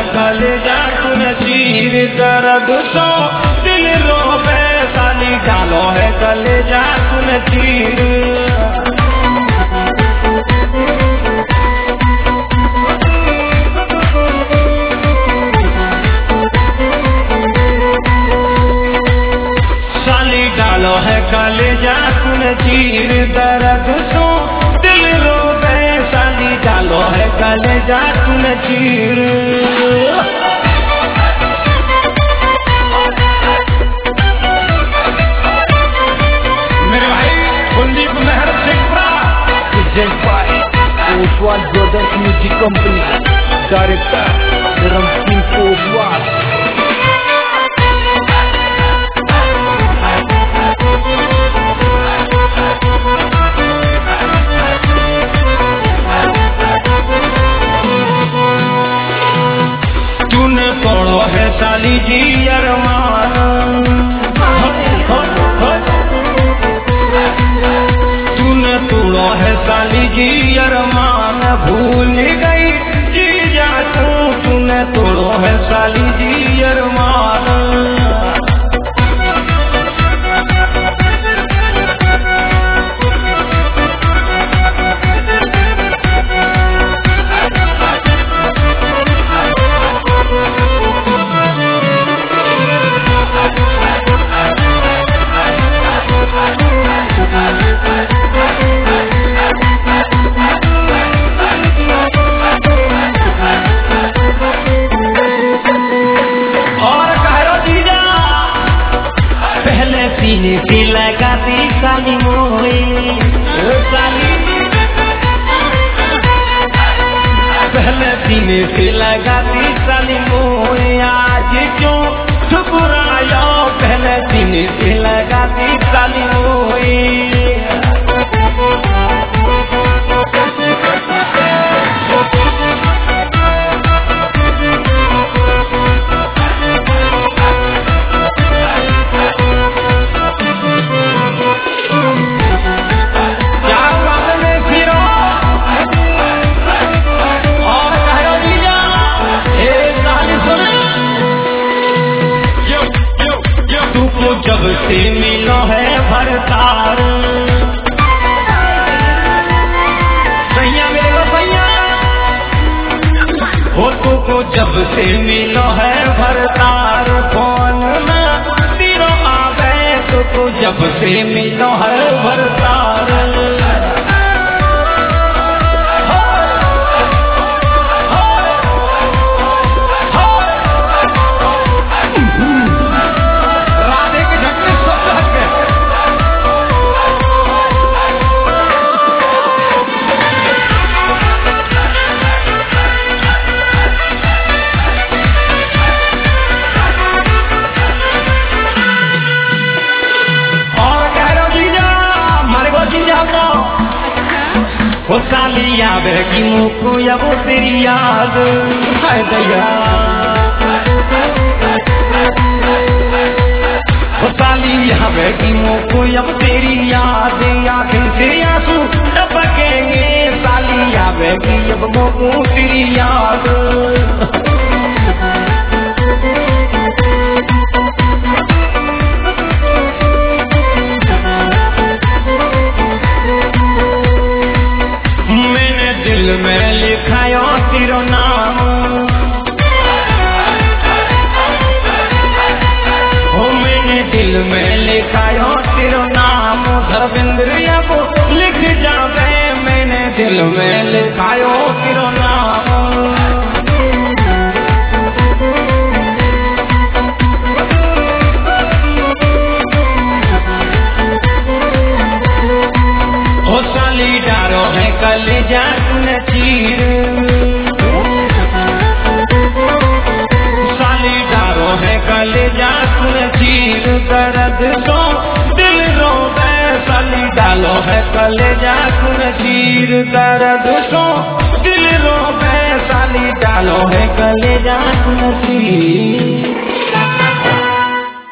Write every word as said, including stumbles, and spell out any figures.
कलेजा सुन चीर दर्द सो दिल रोवे साली डालो है कलेजा सुन चीर। साली डालो है कलेजा सुन चीर दर्द सो दिल रोवे साली डालो है कलेजा सुन चीर। मेरे भाई Kuldeep Mehar Shekhpura Oswal brothers music company director Ramsingh Oswal. तूने तोड़ो है साली जी अरमान, तूने तोड़ो है साली जी अरमान भूल गई जी जा तू, तूने तोड़ो है साली जी अरमान। सीने से लगाती साली मोए साली, पहले सीने से लगाती साली मोए आज क्यों ठुकराया, पहले सीने से लगाती साली मोए। जब से मिलो है भरतार सैया मेरे सैया हो तो को जब से मिलो है भरतार फोन में तीरो आवे तो को जब से मिलो है भरतार। हो साली आवे की मुझको या वो तेरी याद है दया, हो साली आवे की मुझको या वो तेरी याद आंखें से आंसू टपकेंगे साली आवे की अब मुझको तेरी याद। दिल में लिखायो तेरो नाम हो, मैंने दिल में लिखायो तेरो नाम धर्मेंद्र को लिख जावे, मैंने दिल में लिखायो तेरो नाम। हो साली डारो है कलेजा सुन चीर, साली डारो है कलेजा सुन चीर दर्द सो दिल रोवे साली डालो है कलेजा सुन चीर दर्द सो दिल रोवे साली डालो है कलेजा सुन चीर।